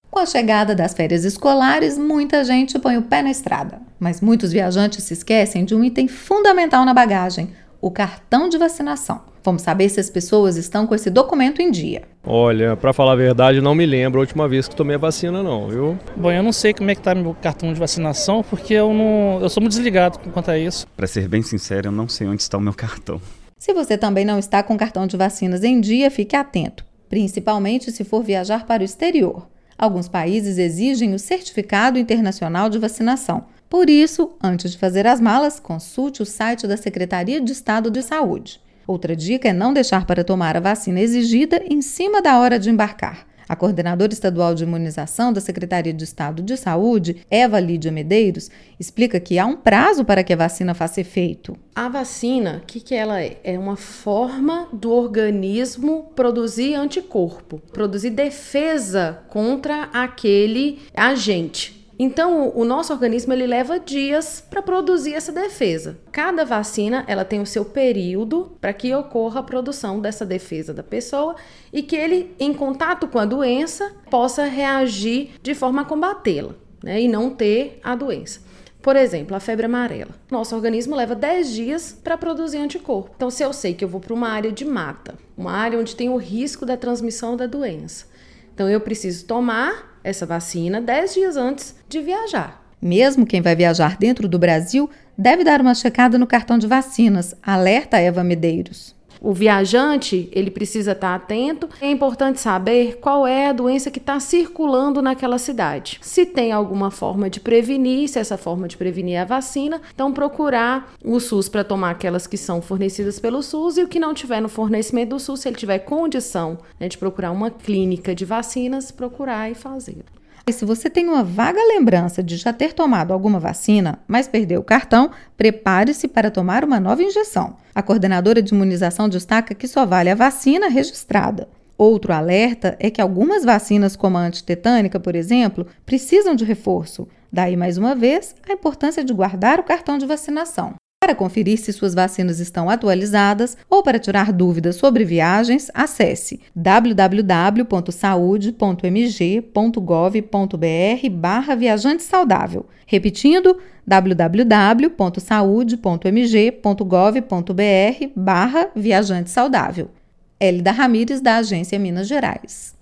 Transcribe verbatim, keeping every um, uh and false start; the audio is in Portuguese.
Com a chegada das férias escolares, muita gente põe o pé na estrada, mas muitos viajantes se esquecem de um item fundamental na bagagem: o cartão de vacinação. Vamos saber se as pessoas estão com esse documento em dia. Olha, pra falar a verdade, não me lembro a última vez que tomei a vacina não, viu? Bom, eu não sei como é que tá meu cartão de vacinação, porque eu não, eu sou muito desligado quanto a isso. Pra ser bem sincero, eu não sei onde está o meu cartão. Se você também não está com cartão de vacinas em dia, fique atento, principalmente se for viajar para o exterior. Alguns países exigem o Certificado Internacional de Vacinação. Por isso, antes de fazer as malas, consulte o site da Secretaria de Estado de Saúde. Outra dica é não deixar para tomar a vacina exigida em cima da hora de embarcar. A coordenadora estadual de imunização da Secretaria de Estado de Saúde, Eva Lídia Medeiros, explica que há um prazo para que a vacina faça efeito. A vacina, o que, que ela é? É uma forma do organismo produzir anticorpo, produzir defesa contra aquele agente. Então, o nosso organismo ele leva dias para produzir essa defesa. Cada vacina ela tem o seu período para que ocorra a produção dessa defesa da pessoa e que ele, em contato com a doença, possa reagir de forma a combatê-la, né, e não ter a doença. Por exemplo, a febre amarela. Nosso organismo leva dez dias para produzir anticorpo. Então, se eu sei que eu vou para uma área de mata, uma área onde tem o risco da transmissão da doença, então eu preciso tomar essa vacina dez dias antes de viajar. Mesmo quem vai viajar dentro do Brasil deve dar uma checada no cartão de vacinas, alerta Eva Medeiros. O viajante, ele precisa estar atento. É importante saber qual é a doença que está circulando naquela cidade. Se tem alguma forma de prevenir, se essa forma de prevenir é a vacina, então procurar o SUS para tomar aquelas que são fornecidas pelo SUS e o que não tiver no fornecimento do SUS, se ele tiver condição, né, de procurar uma clínica de vacinas, procurar e fazer. E se você tem uma vaga lembrança de já ter tomado alguma vacina, mas perdeu o cartão, prepare-se para tomar uma nova injeção. A coordenadora de imunização destaca que só vale a vacina registrada. Outro alerta é que algumas vacinas, como a antitetânica, por exemplo, precisam de reforço. Daí, mais uma vez, a importância de guardar o cartão de vacinação. Para conferir se suas vacinas estão atualizadas ou para tirar dúvidas sobre viagens, acesse w w w ponto saude ponto m g ponto gov ponto b r barra viajante saudável. Repetindo, w w w ponto saude ponto m g ponto gov ponto b r barra viajante saudável. Hélida Ramires, da Agência Minas Gerais.